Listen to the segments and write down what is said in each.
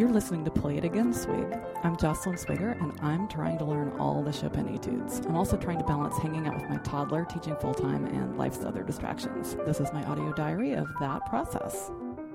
You're listening to Play It Again, Swig. I'm Jocelyn Swigger, and I'm trying to learn all the Chopin etudes. I'm also trying to balance hanging out with my toddler, teaching full-time, and life's other distractions. This is my audio diary of that process.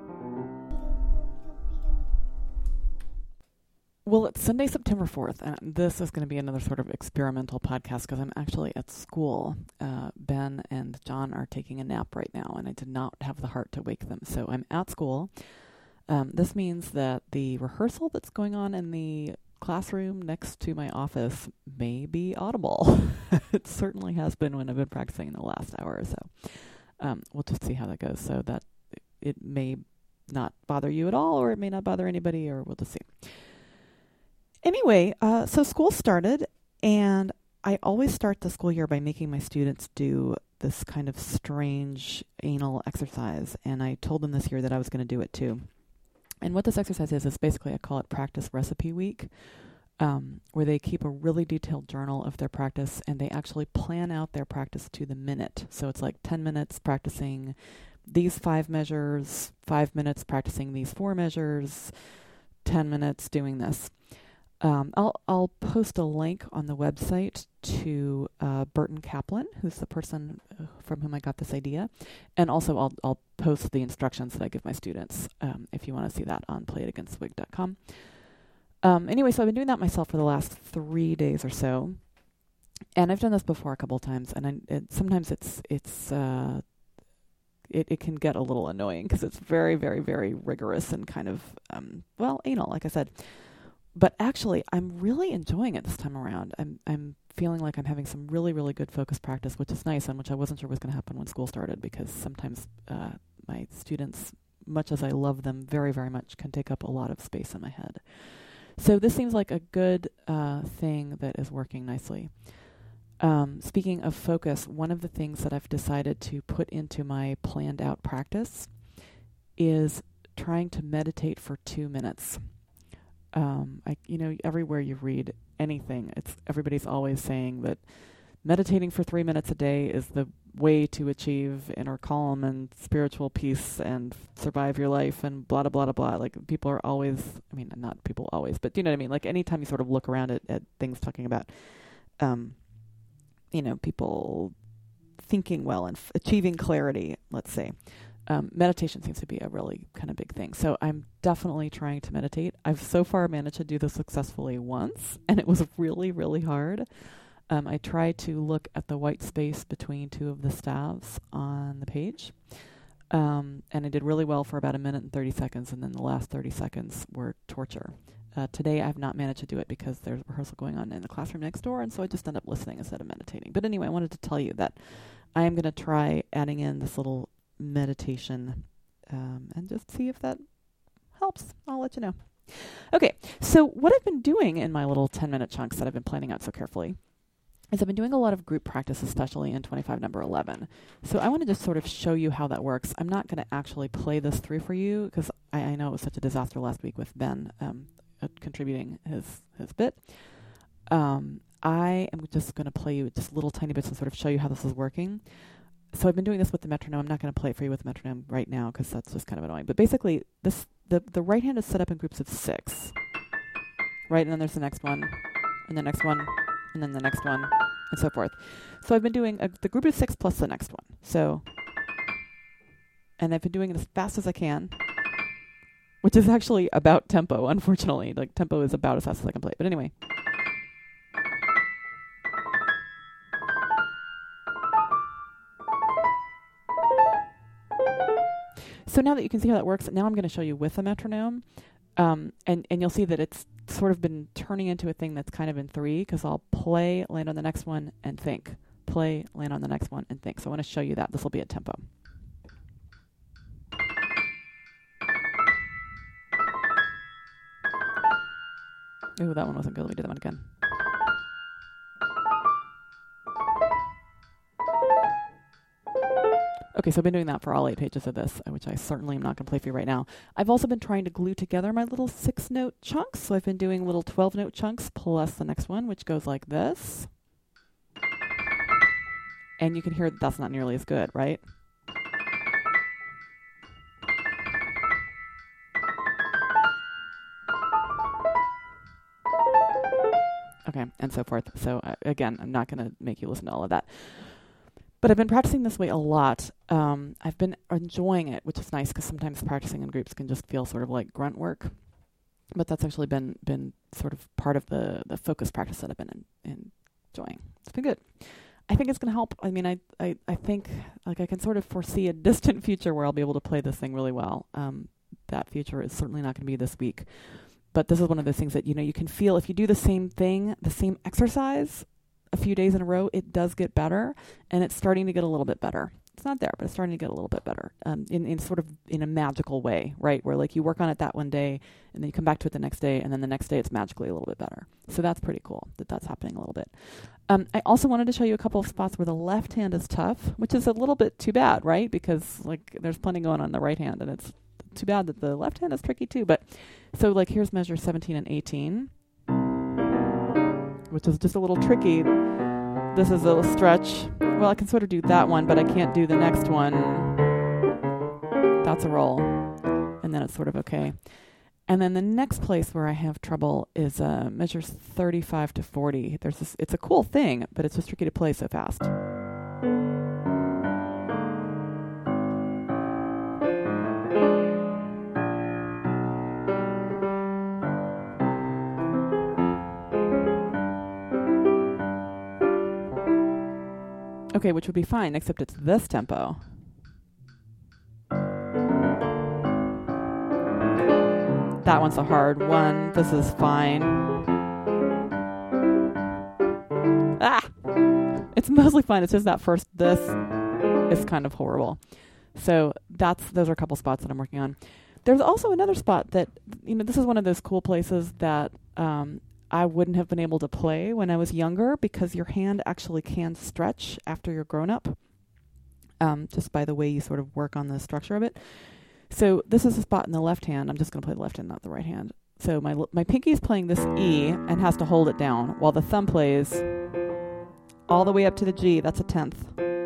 Well, it's Sunday, September 4th, and this is going to be another sort of experimental podcast because I'm actually at school. Ben and John are taking a nap right now, and I did not have the heart to wake them. So I'm at school. This means that the rehearsal that's going on in the classroom next to my office may be audible. It certainly has been when I've been practicing in the last hour or so. We'll just see how that goes, so that it may not bother you at all, or it may not bother anybody, or we'll just see. Anyway, so school started, and I always start the school year by making my students do this kind of strange anal exercise, and I told them this year that I was going to do it too. And what this exercise is basically, I call it Practice Recipe Week, where they keep a really detailed journal of their practice, and they actually plan out their practice to the minute. So it's like 10 minutes practicing these 5 measures, 5 minutes practicing these 4 measures, 10 minutes doing this. I'll post a link on the website to Burton Kaplan, who's the person from whom I got this idea, and also I'll post the instructions that I give my students if you want to see that on playitagainswig.com. Anyway, so I've been doing that myself for the last 3 days or so, and I've done this before a couple of times, and sometimes it can get a little annoying because it's very, very, very rigorous and kind of anal, like I said. But actually, I'm really enjoying it this time around. I'm feeling like I'm having some really, really good focus practice, which is nice, and which I wasn't sure was going to happen when school started, because sometimes my students, much as I love them very, very much, can take up a lot of space in my head. So this seems like a good thing that is working nicely. Speaking of focus, one of the things that I've decided to put into my planned out practice is trying to meditate for 2 minutes. Everywhere you read anything, everybody's always saying that meditating for 3 minutes a day is the way to achieve inner calm and spiritual peace and survive your life and blah, blah, blah, blah. Like, people are always, not people always, but you know what I mean? Like, anytime you sort of look around at things talking about, people thinking well and achieving clarity, let's say. Meditation seems to be a really kind of big thing. So I'm definitely trying to meditate. I've so far managed to do this successfully once, and it was really, really hard. I tried to look at the white space between 2 of the staves on the page, and I did really well for about 1 minute and 30 seconds, and then the last 30 seconds were torture. Today I have not managed to do it because there's rehearsal going on in the classroom next door, and so I just end up listening instead of meditating. But anyway, I wanted to tell you that I am going to try adding in this little meditation and just see if that helps. I'll let you know. Okay, so what I've been doing in my little 10-minute chunks that I've been planning out so carefully is I've been doing a lot of group practice, especially in 25 number 11. So I want to just sort of show you how that works. I'm not going to actually play this through for you because I know it was such a disaster last week with Ben contributing his bit. I am just going to play you just little tiny bits and sort of show you how this is working. So I've been doing this with the metronome. I'm not going to play it for you with the metronome right now because that's just kind of annoying. But basically, the right hand is set up in groups of 6, right? And then there's the next one, and the next one, and then the next one, and so forth. So I've been doing the group of 6 plus the next one. So, and I've been doing it as fast as I can, which is actually about tempo, unfortunately. Like, tempo is about as fast as I can play it. But anyway. So now that you can see how that works, now I'm going to show you with a metronome, and you'll see that it's sort of been turning into a thing that's kind of in 3, because I'll play, land on the next one, and think. Play, land on the next one, and think. So I want to show you that. This will be at tempo. Ooh, that one wasn't good. Let me do that one again. Okay, so I've been doing that for all 8 pages of this, which I certainly am not going to play for you right now. I've also been trying to glue together my little 6-note chunks. So I've been doing little 12-note chunks plus the next one, which goes like this. And you can hear that that's not nearly as good, right? Okay, and so forth. So again, I'm not going to make you listen to all of that. But I've been practicing this way a lot. I've been enjoying it, which is nice because sometimes practicing in groups can just feel sort of like grunt work. But that's actually been sort of part of the focus practice that I've been enjoying. It's been good. I think it's going to help. I mean, I think like I can sort of foresee a distant future where I'll be able to play this thing really well. That future is certainly not going to be this week. But this is one of those things that, you can feel if you do the same thing, the same exercise a few days in a row, it does get better, and it's starting to get a little bit better. It's not there, but it's starting to get a little bit better in sort of in a magical way, right? Where like you work on it that one day, and then you come back to it the next day, and then the next day it's magically a little bit better. So that's pretty cool that that's happening a little bit. I also wanted to show you a couple of spots where the left hand is tough, which is a little bit too bad, right? Because like there's plenty going on the right hand, and it's too bad that the left hand is tricky too. But so like here's measure 17 and 18, which is just a little tricky. This is a stretch. Well, I can sort of do that one, but I can't do the next one. That's a roll. And then it's sort of okay. And then the next place where I have trouble is measures 35 to 40. It's a cool thing, but it's just tricky to play so fast. Okay, which would be fine, except it's this tempo. That one's a hard one. This is fine. It's mostly fine. It's just that first this is kind of horrible. So those are a couple spots that I'm working on. There's also another spot that, this is one of those cool places that I wouldn't have been able to play when I was younger because your hand actually can stretch after you're grown up, just by the way you sort of work on the structure of it. So this is a spot in the left hand. I'm just going to play the left hand, not the right hand. So my pinky is playing this E and has to hold it down while the thumb plays all the way up to the G. That's a 10th.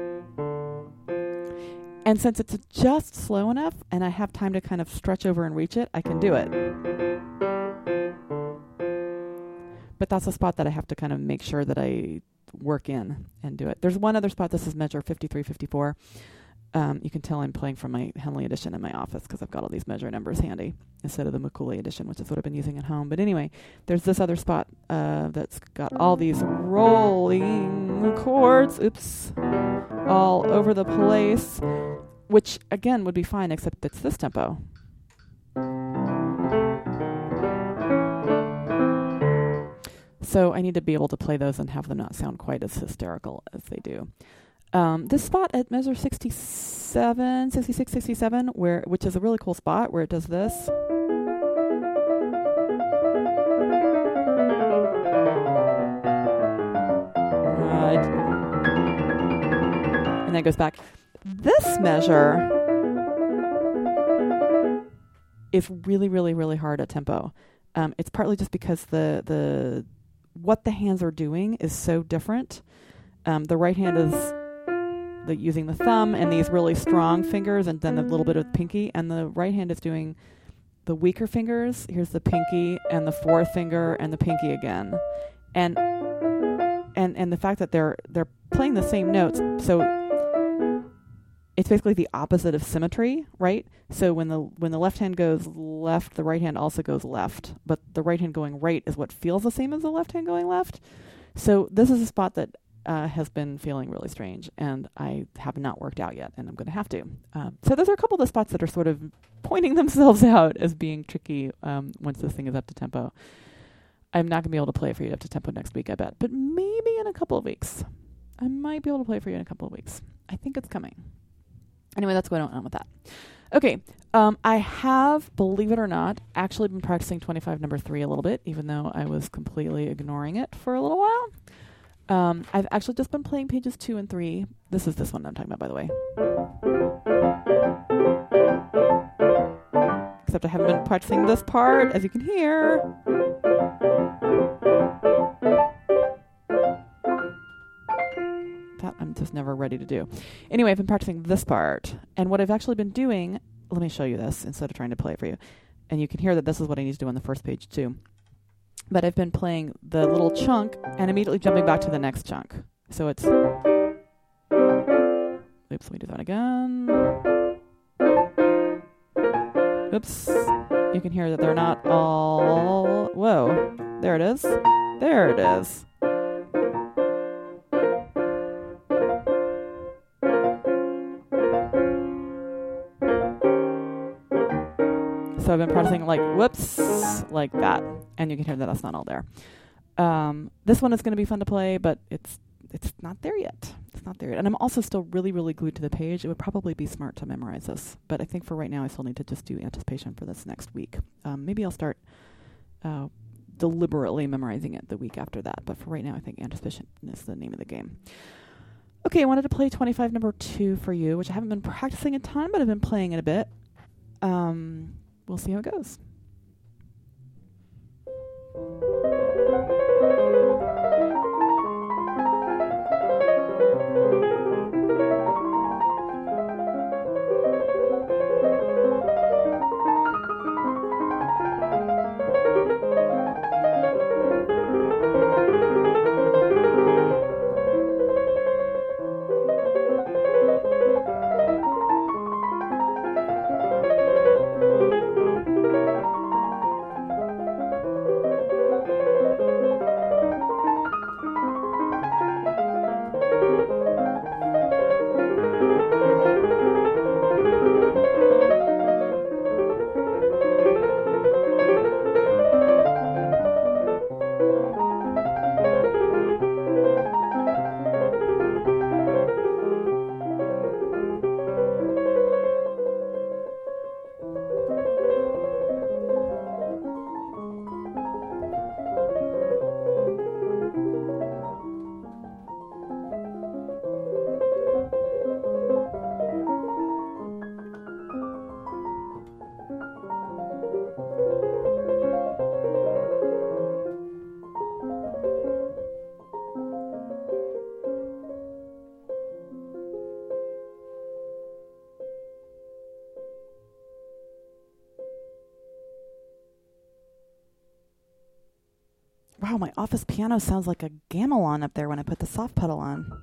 And since it's just slow enough and I have time to kind of stretch over and reach it, I can do it. But that's a spot that I have to kind of make sure that I work in and do it. There's one other spot. This is measure 53, 54. You can tell I'm playing from my Henley edition in my office because I've got all these measure numbers handy instead of the Mikuli edition, which is what I've been using at home. But anyway, there's this other spot that's got all these rolling chords, all over the place, which again would be fine, except it's this tempo. So I need to be able to play those and have them not sound quite as hysterical as they do. This spot at measure 66, 67, which is a really cool spot where it does this. Right. And then it goes back. This measure is really, really, really hard at tempo. It's partly just because the what the hands are doing is so different. The right hand is using the thumb and these really strong fingers and then a little bit of pinky, and the right hand is doing the weaker fingers. Here's the pinky and the fourth finger and the pinky again. And the fact that they're playing the same notes, so it's basically the opposite of symmetry, right? So when the left hand goes left, the right hand also goes left, but the right hand going right is what feels the same as the left hand going left. So this is a spot that has been feeling really strange, and I have not worked out yet, and I'm going to have to. So those are a couple of the spots that are sort of pointing themselves out as being tricky once this thing is up to tempo. I'm not going to be able to play for you up to tempo next week, I bet, but maybe in a couple of weeks. I might be able to play for you in a couple of weeks. I think it's coming. Anyway, that's going on with that. Okay, I have, believe it or not, actually been practicing 25 number 3 a little bit, even though I was completely ignoring it for a little while. I've actually just been playing pages 2 and 3. This is this one I'm talking about, by the way. Except I haven't been practicing this part, as you can hear. That I'm just never ready to do. Anyway, I've been practicing this part. And what I've actually been doing, let me show you this instead of trying to play it for you. And you can hear that this is what I need to do on the first page, too. but I've been playing the little chunk and immediately jumping back to the next chunk. So it's... Oops, let me do that again. Oops. You can hear that they're not all... Whoa. There it is. There it is. So I've been practicing like, whoops, like that. And you can hear that that's not all there. This one is going to be fun to play, but it's not there yet. It's not there yet. And I'm also still really, really glued to the page. It would probably be smart to memorize this. But I think for right now, I still need to just do anticipation for this next week. Maybe I'll start deliberately memorizing it the week after that. But for right now, I think anticipation is the name of the game. Okay, I wanted to play 25 number 2 for you, which I haven't been practicing a ton, but I've been playing it a bit. We'll see how it goes. Wow, my office piano sounds like a gamelan up there when I put the soft pedal on.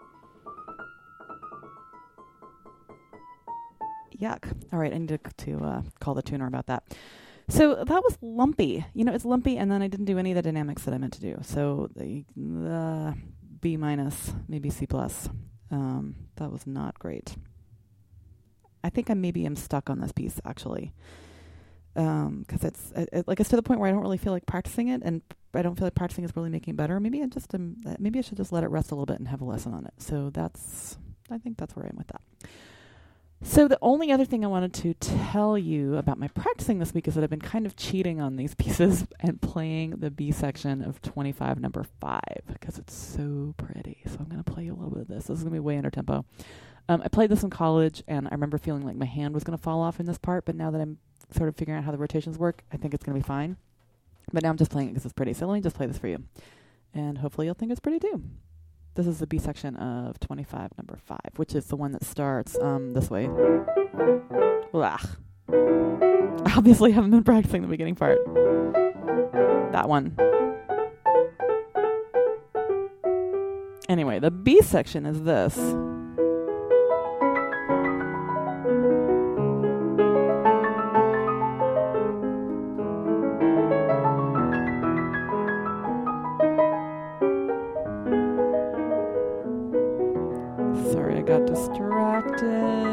Yuck. All right, I need to call the tuner about that. So that was lumpy. You know, it's lumpy, and then I didn't do any of the dynamics that I meant to do. So the B minus, maybe C plus. That was not great. I think I maybe am stuck on this piece, actually. Because it's to the point where I don't really feel like practicing it, and I don't feel like practicing is really making it better. Maybe maybe I should just let it rest a little bit and have a lesson on it. So I think that's where I am with that. So the only other thing I wanted to tell you about my practicing this week is that I've been kind of cheating on these pieces and playing the B section of 25 number 5 because it's so pretty. So I'm going to play you a little bit of this. This is going to be way under tempo. I played this in college, and I remember feeling like my hand was going to fall off in this part, but now that I'm sort of figuring out how the rotations work, I think it's going to be fine. But now I'm just playing it because it's pretty. So let me just play this for you. And hopefully you'll think it's pretty too. This is the B section of 25 number 5, which is the one that starts this way. Blah. I obviously haven't been practicing the beginning part. That one. Anyway, the B section is this. Sorry, I got distracted.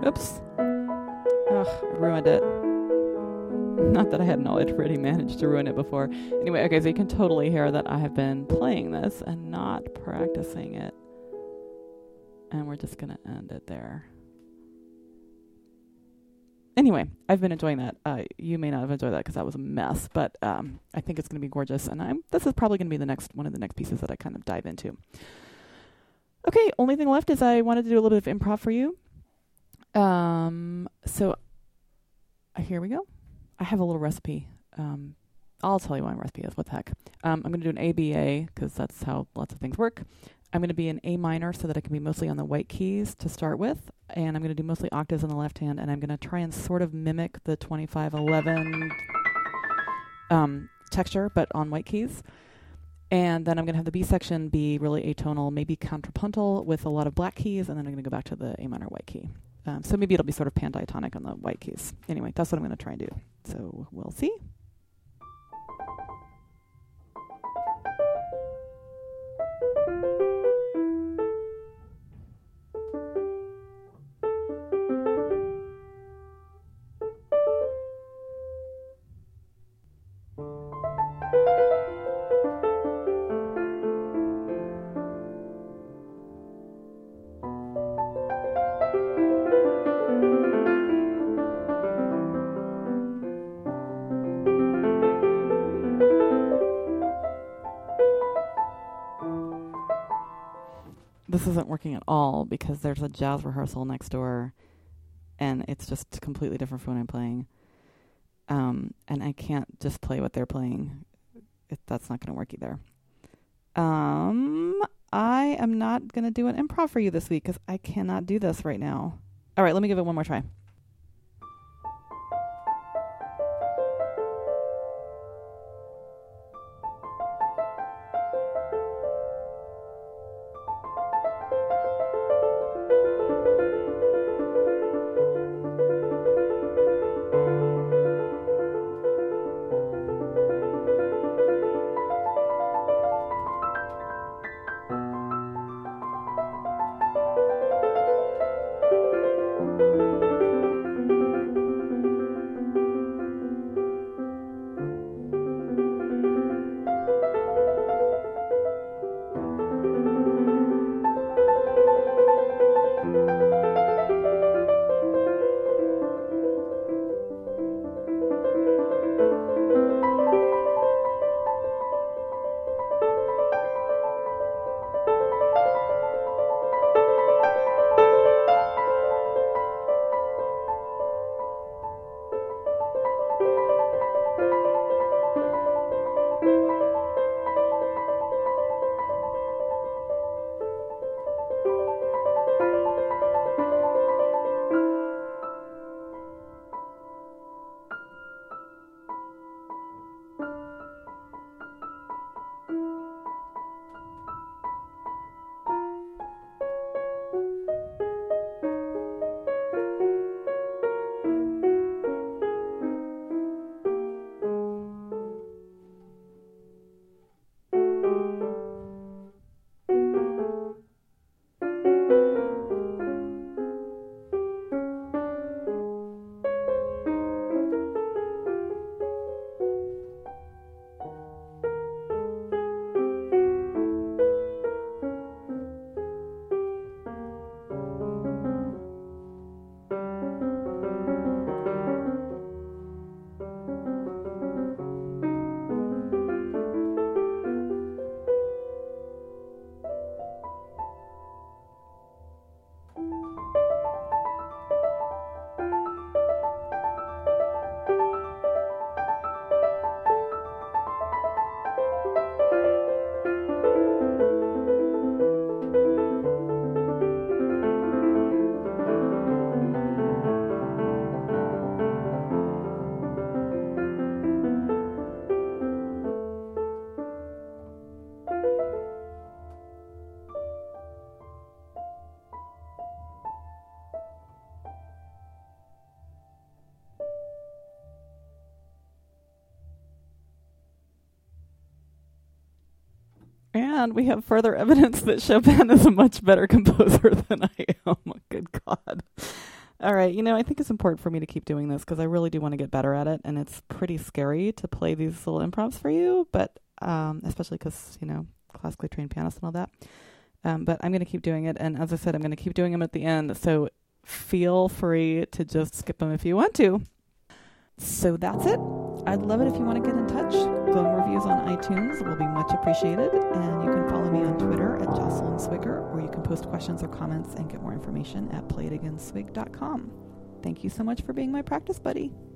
Oops. Ugh, I ruined it. Not that I hadn't already managed to ruin it before. Anyway, okay, so you can totally hear that I have been playing this and not practicing it. And we're just going to end it there. Anyway, I've been enjoying that. You may not have enjoyed that because that was a mess, but I think it's going to be gorgeous. And this is probably going to be one of the next pieces that I kind of dive into. Okay, only thing left is I wanted to do a little bit of improv for you. So here we go. I have a little recipe. I'll tell you what my recipe is. What the heck? I'm going to do an ABA because that's how lots of things work. I'm going to be an A minor so that I can be mostly on the white keys to start with. And I'm going to do mostly octaves on the left hand. And I'm going to try and sort of mimic the 25-11 texture, but on white keys. And then I'm going to have the B section be really atonal, maybe contrapuntal with a lot of black keys. And then I'm going to go back to the A minor white key. So maybe it'll be sort of pandiatonic on the white keys. Anyway, that's what I'm going to try and do. So we'll see. This isn't working at all because there's a jazz rehearsal next door and it's just completely different from what I'm playing. And I can't just play what they're playing. That's not going to work either. I am not going to do an improv for you this week because I cannot do this right now. All right, let me give it one more try. And we have further evidence that Chopin is a much better composer than I am. Good God. All right. I think it's important for me to keep doing this because I really do want to get better at it. And it's pretty scary to play these little improvs for you, but especially because, classically trained pianist and all that. But I'm going to keep doing it. And as I said, I'm going to keep doing them at the end. So feel free to just skip them if you want to. So that's it. I'd love it if you want to get in touch. Glowing reviews on iTunes will be much appreciated. And you can follow me on Twitter at Jocelyn Swigger, or you can post questions or comments and get more information at playitagainswig.com. Thank you so much for being my practice buddy.